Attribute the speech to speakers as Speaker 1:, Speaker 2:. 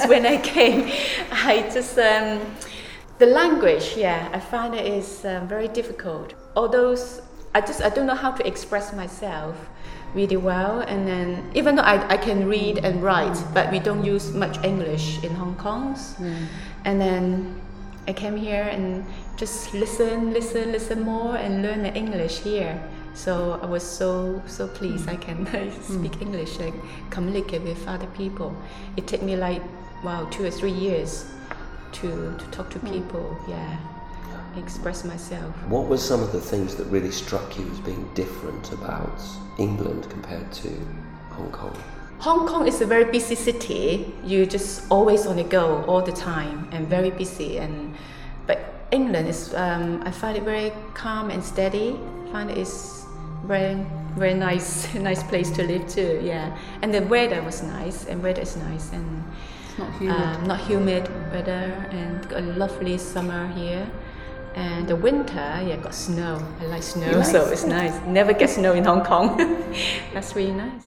Speaker 1: when I came, I just the language. Yeah, I find it is very difficult. Although I don't know how to express myself really well, and then even though I can read and write, but we don't use much English in Hong Kong. And then I came here and just listen more and learn the English here. So I was so pleased I can speak English and communicate with other people. It took me like 2 or 3 years to talk to people. Yeah, express myself.
Speaker 2: What were some of the things that really struck you as being different about England compared to Hong Kong?
Speaker 1: Hong Kong is a very busy city. You're just always on the go all the time and very busy. But England is, I find it very calm and steady. I find it is very nice place to live too. Yeah, and the weather was nice, and weather is nice, and
Speaker 3: it's
Speaker 1: not humid weather, and got a lovely summer here. And the winter, got snow. I like snow, so it's nice. Never get snow in Hong Kong. That's really nice.